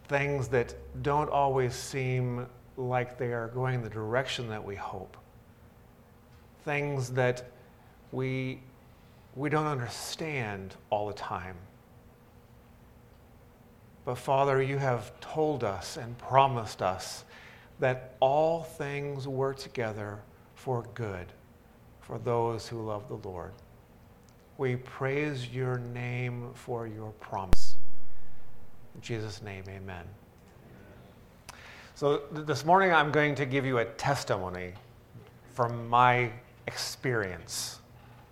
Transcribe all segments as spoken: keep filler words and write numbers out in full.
things that don't always seem like they are going the direction that we hope. Things that we, we don't understand all the time. But Father, you have told us and promised us that all things work together for good for those who love the Lord. We praise your name for your promise. In Jesus' name, amen. So th- this morning I'm going to give you a testimony from my experience.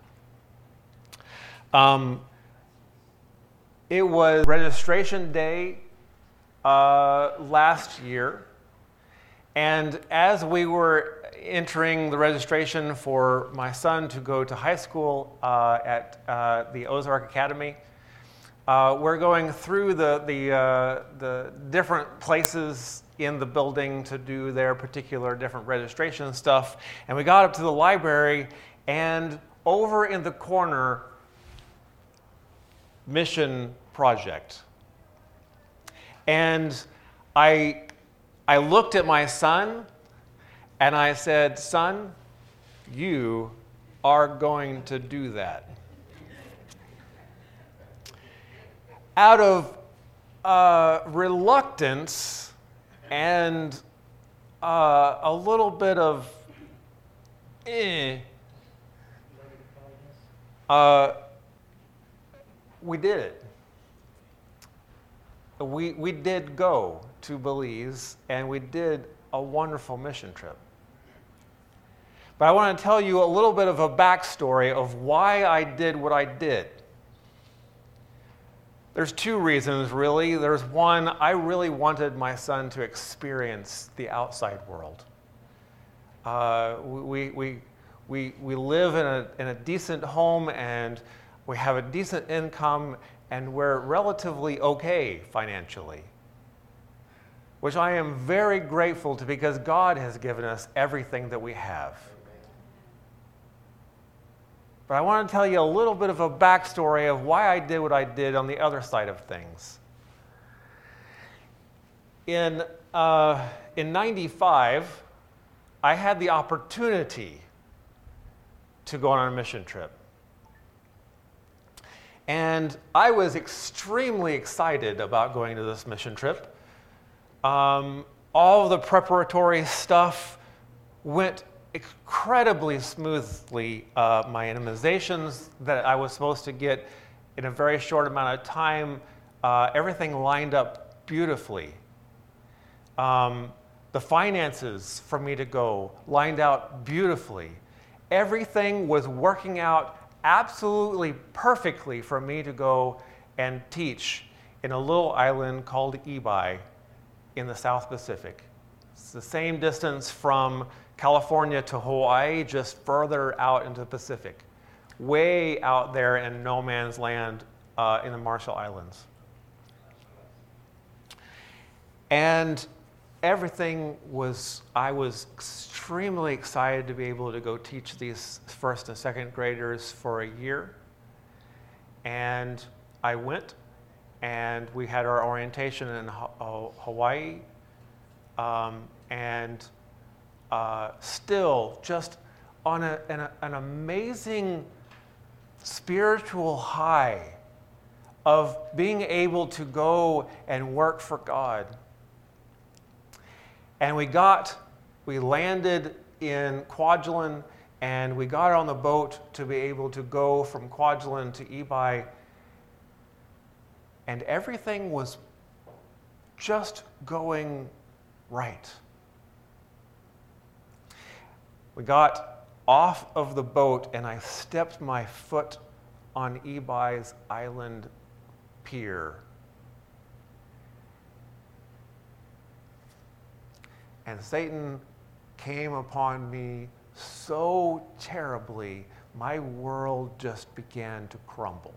Um, it was registration day uh, last year, and as we were entering the registration for my son to go to high school uh, at uh, the Ozark Academy, uh, we're going through the the, uh, the different places in the building to do their particular different registration stuff, and we got up to the library, and over in the corner, Mission Project. And I I looked at my son and I said, "Son, you are going to do that." Out of uh, reluctance and uh, a little bit of eh, uh, we did it. We we did go to Belize, and we did a wonderful mission trip. But I want to tell you a little bit of a backstory of why I did what I did. There's two reasons, really. There's one, I really wanted my son to experience the outside world. Uh, we, we, we, we live in a, in a decent home, and we have a decent income, and we're relatively okay financially, which I am very grateful to, because God has given us everything that we have. But I want to tell you a little bit of a backstory of why I did what I did on the other side of things. In, uh, in ninety-five, I had the opportunity to go on a mission trip. And I was extremely excited about going to this mission trip. Um, all the preparatory stuff went incredibly smoothly. Uh, my immunizations that I was supposed to get in a very short amount of time, uh, everything lined up beautifully. Um, the finances for me to go lined out beautifully. Everything was working out absolutely perfectly for me to go and teach in a little island called Ebi in the South Pacific. It's the same distance from California to Hawaii, just further out into the Pacific, way out there in no man's land uh, in the Marshall Islands. And everything was, I was extremely excited to be able to go teach these first and second graders for a year. And I went, and we had our orientation in Hawaii, um, and uh, still just on a, an, an amazing spiritual high of being able to go and work for God. And we got, we landed in Kwajalein, and we got on the boat to be able to go from Kwajalein to Ebi, and everything was just going right. We got off of the boat, and I stepped my foot on Ebi's island pier. And Satan came upon me so terribly, my world just began to crumble.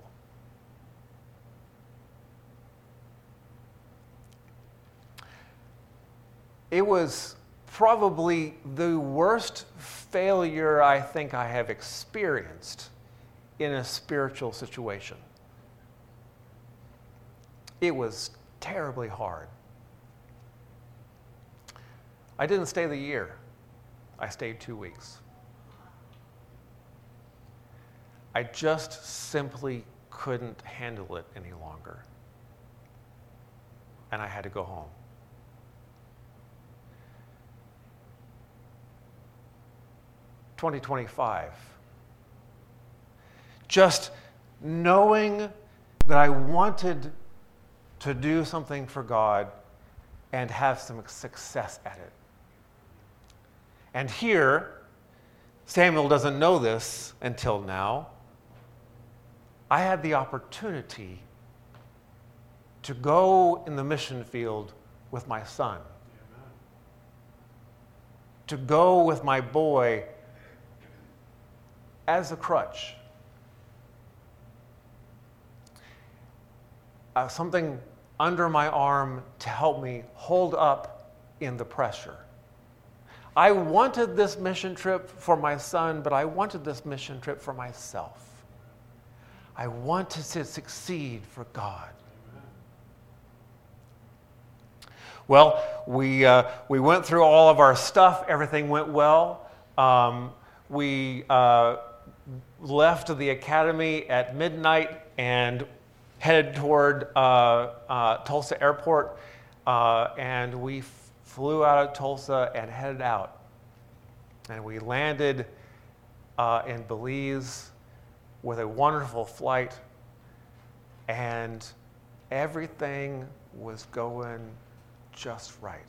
It was probably the worst failure I think I have experienced in a spiritual situation. It was terribly hard. I didn't stay the year. I stayed two weeks. I just simply couldn't handle it any longer. And I had to go home. twenty twenty-five. Just knowing that I wanted to do something for God and have some success at it. And here, Samuel doesn't know this until now, I had the opportunity to go in the mission field with my son. Amen. To go with my boy as a crutch. Uh, something under my arm to help me hold up in the pressure. I wanted this mission trip for my son, but I wanted this mission trip for myself. I wanted to succeed for God. Well, we, uh, we went through all of our stuff. Everything went well. Um, we uh, left the academy at midnight and headed toward uh, uh, Tulsa Airport. Uh, and we f- flew out of Tulsa and headed out. And we landed uh, in Belize with a wonderful flight. And everything was going just right.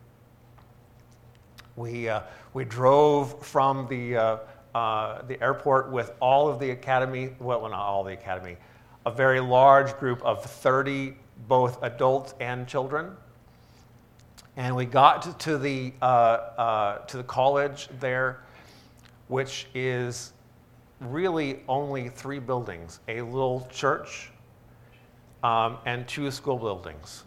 We uh, we drove from the uh, uh, the airport with all of the academy. Well, not all the academy, a very large group of thirty, both adults and children. And we got to, to the uh, uh, to the college there, which is really only three buildings: a little church um, and two school buildings.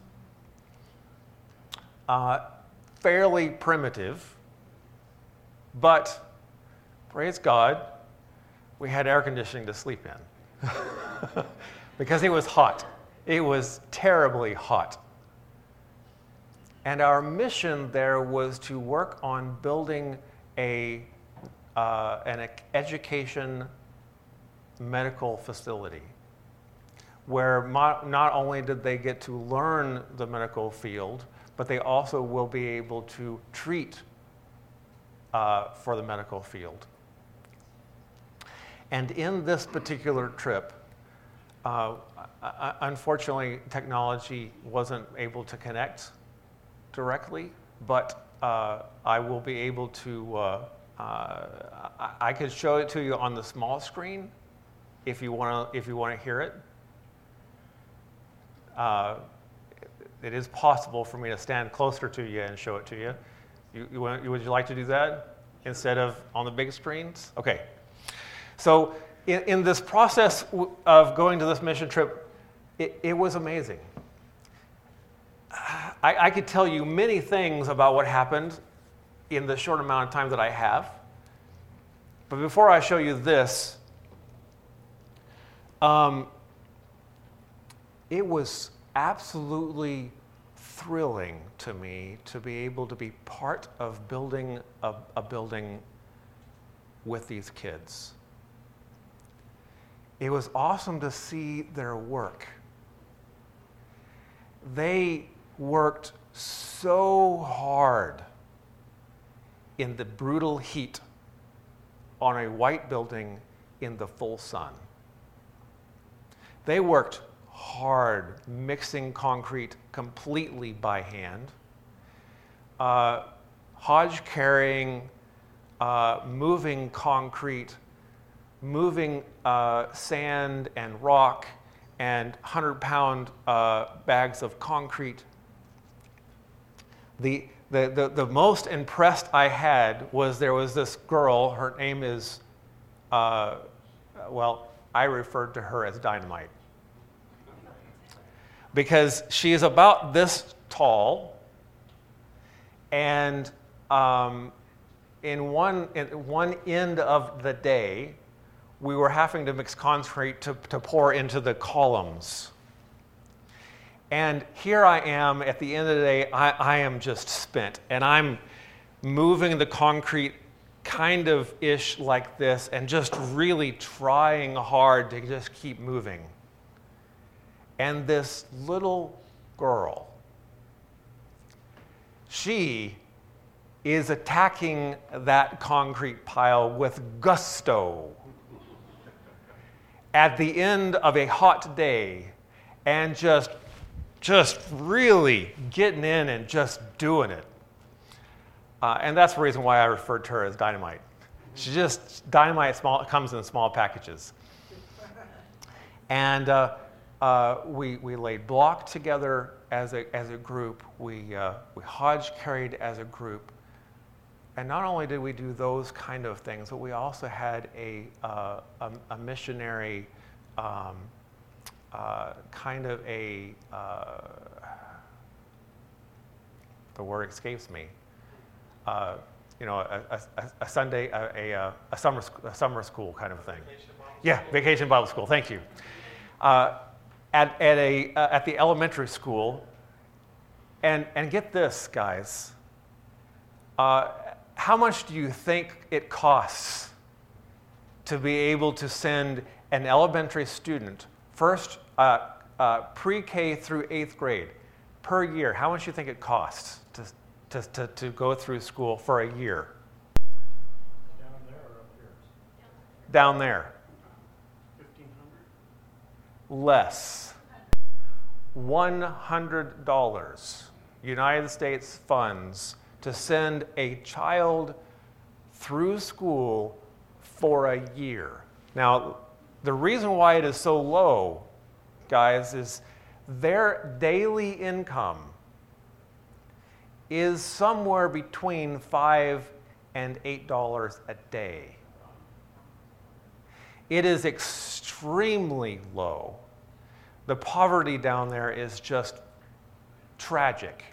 Uh, fairly primitive, but praise God, we had air conditioning to sleep in because it was hot. It was terribly hot. And our mission there was to work on building a uh, an education medical facility where mo- not only did they get to learn the medical field, but they also will be able to treat uh, for the medical field. And in this particular trip, uh, unfortunately, technology wasn't able to connect directly, but uh, I will be able to, uh, uh, I could show it to you on the small screen if you want to if you want to hear it. Uh, It is possible for me to stand closer to you and show it to you. You, you, want, would you like to do that instead of on the big screens? Okay. So in, in this process of going to this mission trip, it, it was amazing. I, I could tell you many things about what happened in the short amount of time that I have. But before I show you this, um, it was absolutely thrilling to me to be able to be part of building a, a building with these kids. It was awesome to see their work. They worked so hard in the brutal heat on a white building in the full sun. They worked hard, mixing concrete completely by hand, uh, hodge carrying, uh, moving concrete, moving uh, sand and rock and hundred-pound uh, bags of concrete. The, the, the, the most impressed I had was there was this girl, her name is, uh, well, I referred to her as Dynamite. Because she is about this tall, and um, in one in one end of the day, we were having to mix concrete to, to pour into the columns. And here I am at the end of the day, I, I am just spent, and I'm moving the concrete kind of ish like this and just really trying hard to just keep moving. And this little girl, she is attacking that concrete pile with gusto at the end of a hot day and just, just really getting in and just doing it. Uh, and that's the reason why I referred to her as dynamite. She just, dynamite small, comes in small packages. And uh, uh, we, we laid block together as a, as a group. We, uh, we hodge carried as a group. And not only did we do those kind of things, but we also had a, uh, a, a missionary um, uh, kind of a, uh, the word escapes me, uh, you know, a, a, a Sunday, a, a, a, summer, a summer school kind of thing. Vacation yeah, vacation Bible school, thank you. Uh, at, at, a, uh, at the elementary school, and, and get this, guys, uh, how much do you think it costs to be able to send an elementary student, first uh, uh, pre-K through eighth grade, per year? How much do you think it costs to, to, to, to go through school for a year? Down there or up here? Down there. fifteen hundred? Less. one hundred dollars. United States funds to send a child through school for a year. Now, the reason why it is so low, guys, is their daily income is somewhere between five and eight dollars a day. It is extremely low. The poverty down there is just tragic.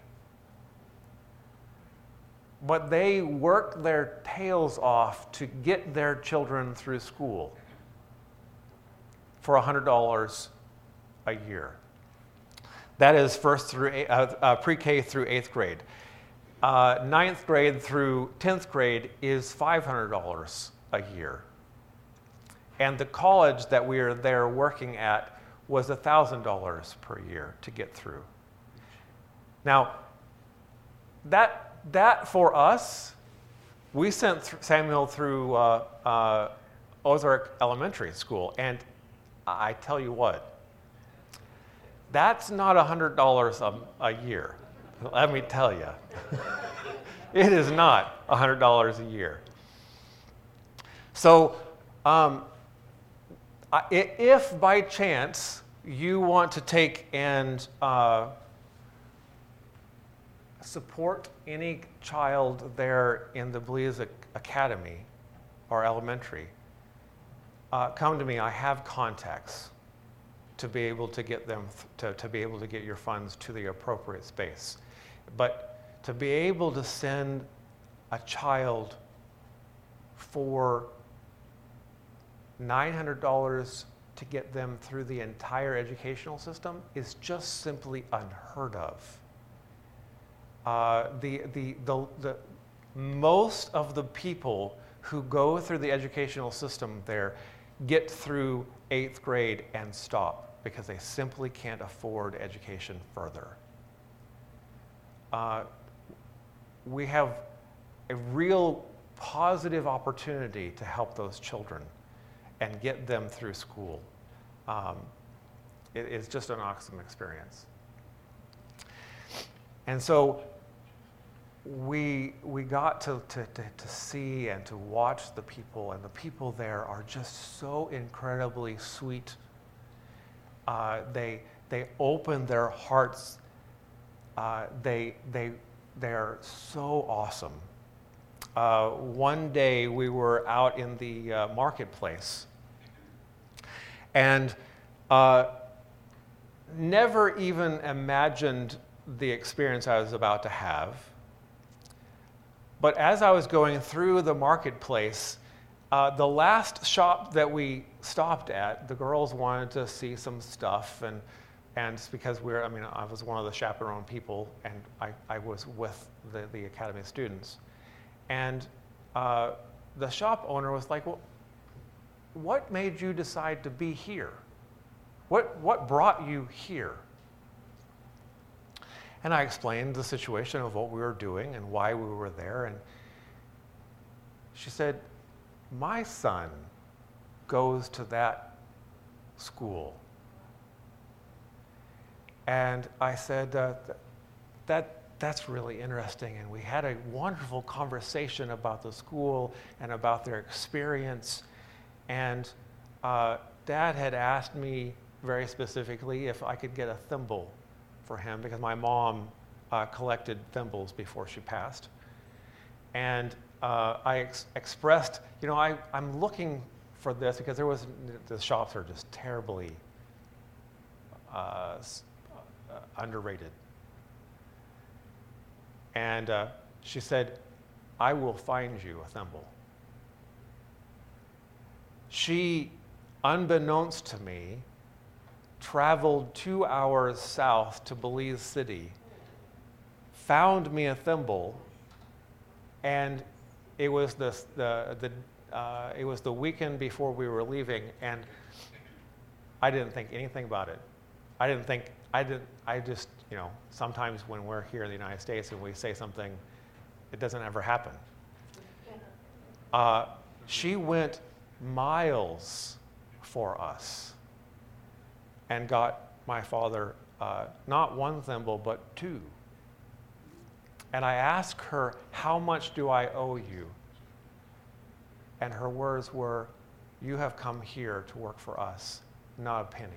But they work their tails off to get their children through school for one hundred dollars a year. That is first through uh, uh, pre-K through eighth grade. Uh, ninth grade through tenth grade is five hundred dollars a year. And the college that we are there working at was one thousand dollars per year to get through. Now, that That, for us, we sent th- Samuel through uh, uh, Ozark Elementary School, and I tell you what, that's not one hundred dollars a, a year. Let me tell you. It is not one hundred dollars a year. So, um, I, if by chance you want to take and uh, support any child there in the Belize Academy or elementary, uh, come to me. I have contacts to be able to get them, th- to, to be able to get your funds to the appropriate space. But to be able to send a child for nine hundred dollars to get them through the entire educational system is just simply unheard of. Uh, the, the, the, the, most of the people who go through the educational system there get through eighth grade and stop because they simply can't afford education further. Uh, we have a real positive opportunity to help those children and get them through school. Um, it is just an awesome experience. And so we we got to, to, to, to see and to watch the people, and the people there are just so incredibly sweet. Uh, they they open their hearts. Uh, they they they're so awesome. Uh, one day we were out in the uh, marketplace, and uh, never even imagined the experience I was about to have. But as I was going through the marketplace, uh, the last shop that we stopped at, the girls wanted to see some stuff, and and because we're, I mean, I was one of the chaperone people, and I, I was with the, the Academy students. And uh, the shop owner was like, well, what made you decide to be here? What, what brought you here? And I explained the situation of what we were doing and why we were there. And she said, my son goes to that school. And I said, uh, that, that's really interesting. And we had a wonderful conversation about the school and about their experience. And uh, Dad had asked me very specifically if I could get a thimble for him, because my mom uh, collected thimbles before she passed. And uh, I ex- expressed, you know, I, I'm looking for this because there was, the shops are just terribly uh, uh, underrated. And uh, she said, I will find you a thimble. She, unbeknownst to me, traveled two hours south to Belize City, found me a thimble, and it was the, the, the, uh, it was the weekend before we were leaving, and I didn't think anything about it. I didn't think, I didn't, I just, you know, sometimes when we're here in the United States and we say something, it doesn't ever happen. Uh, she went miles for us and got my father uh, not one thimble, but two. And I asked her, how much do I owe you? And her words were, you have come here to work for us, not a penny.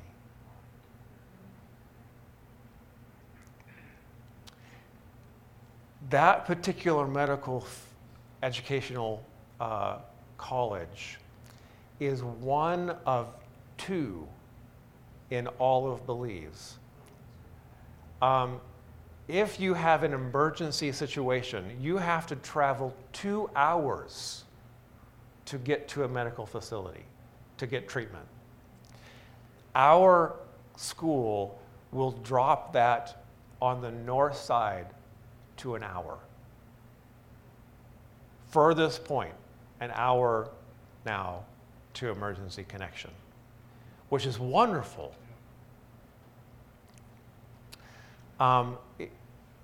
That particular medical f- educational uh, college is one of two in all of Belize. Um, if you have an emergency situation, you have to travel two hours to get to a medical facility, to get treatment. Our school will drop that on the north side to an hour. Furthest point, an hour now to emergency connection, which is wonderful. Um, it,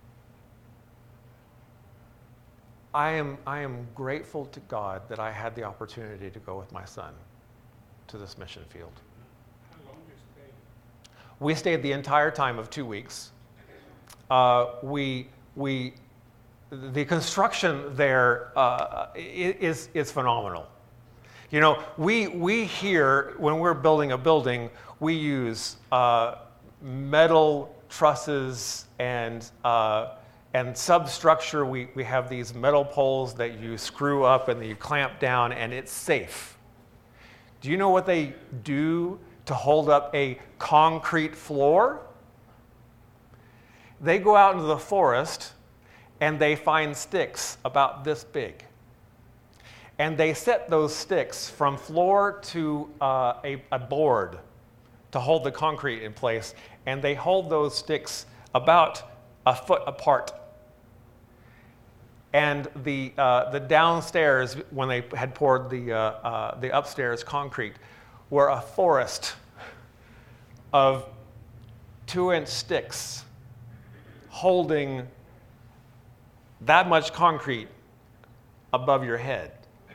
I am, I am grateful to God that I had the opportunity to go with my son to this mission field. How long did you stay? We stayed the entire time of two weeks. Uh, we, we, the construction there uh, is, is phenomenal. You know, we, we here, when we're building a building, we use uh, metal trusses and, uh, and substructure. We, we have these metal poles that you screw up and then you clamp down, and it's safe. Do you know what they do to hold up a concrete floor? They go out into the forest and they find sticks about this big. And they set those sticks from floor to uh, a, a board to hold the concrete in place. And they hold those sticks about a foot apart. And the, uh, the downstairs, when they had poured the, uh, uh, the upstairs concrete, were a forest of two-inch sticks holding that much concrete above your head.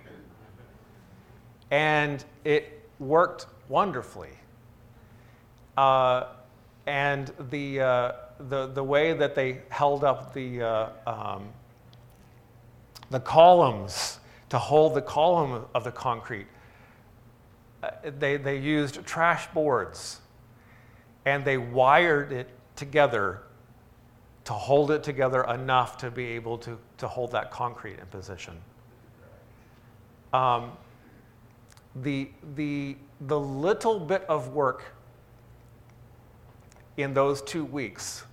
And it worked wonderfully. Uh, and the, uh, the, the way that they held up the, uh, um, the columns to hold the column of the concrete, uh, they, they used trash boards, and they wired it together to hold it together enough to be able to, to hold that concrete in position. Um, the, the, the little bit of work in those two weeks,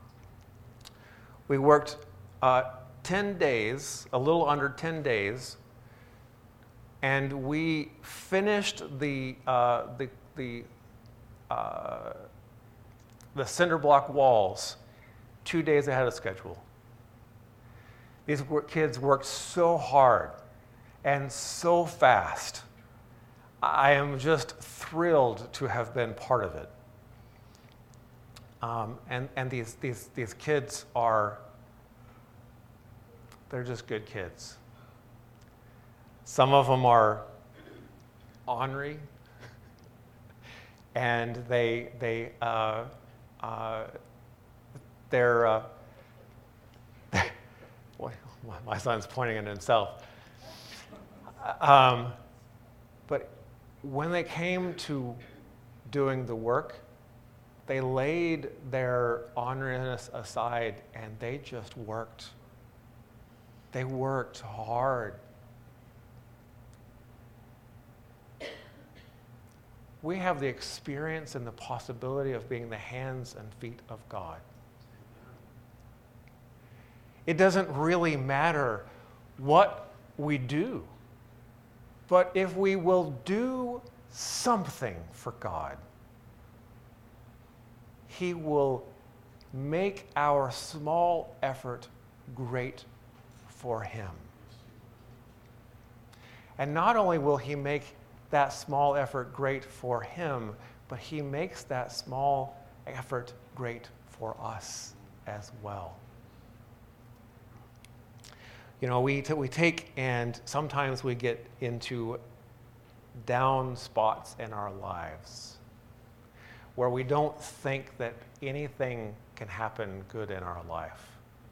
we worked uh, ten days, a little under ten days, and we finished the, uh, the, the, uh, the cinder block walls two days ahead of schedule. These wor- kids worked so hard and so fast. I am just thrilled to have been part of it. Um, and and these, these, these kids are, they're just good kids. Some of them are ornery, and they, they, uh, uh, they're, uh, boy, my son's pointing at himself. Um, but when they came to doing the work, they laid their orneriness aside and they just worked. They worked hard. We have the experience and the possibility of being the hands and feet of God. It doesn't really matter what we do, but if we will do something for God, He will make our small effort great for Him. And not only will He make that small effort great for Him, but He makes that small effort great for us as well. You know, we, t- we take and sometimes we get into down spots in our lives where we don't think that anything can happen good in our life.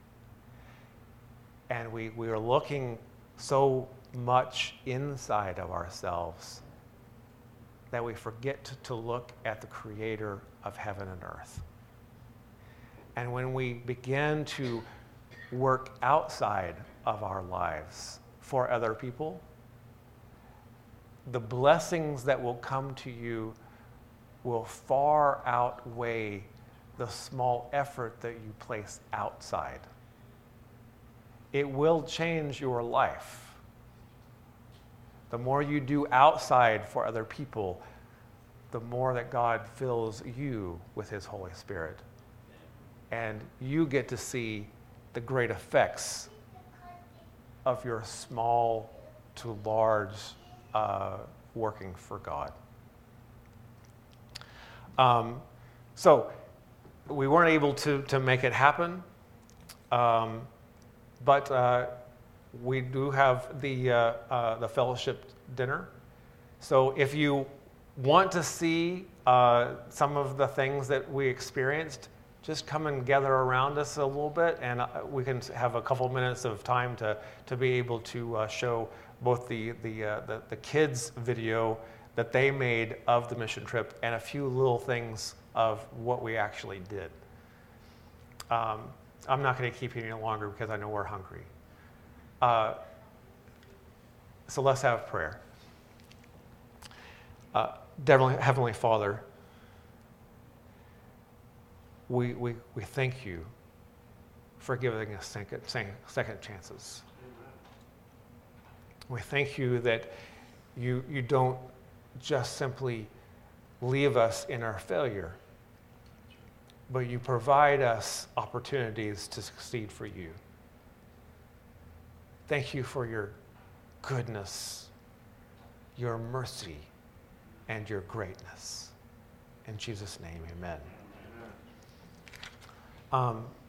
And we, we are looking so much inside of ourselves that we forget to, to look at the Creator of heaven and earth. And when we begin to work outside of our lives for other people, the blessings that will come to you will far outweigh the small effort that you place outside. It will change your life. The more you do outside for other people, the more that God fills you with His Holy Spirit. And you get to see the great effects of your small to large uh, working for God. Um, so we weren't able to, to make it happen, um, but uh, we do have the, uh, uh, the fellowship dinner. So if you want to see uh, some of the things that we experienced, just come and gather around us a little bit, and uh, we can have a couple minutes of time to, to be able to uh, show both the, the, uh, the, the kids' video that they made of the mission trip and a few little things of what we actually did. Um, I'm not going to keep you any longer because I know we're hungry. Uh, so let's have prayer. Uh, Heavenly, Heavenly Father, we, we, we thank you for giving us second, second chances. We thank you that you, you don't just simply leave us in our failure, but you provide us opportunities to succeed for you. Thank you for your goodness, your mercy, and your greatness. In Jesus' name, amen. Um,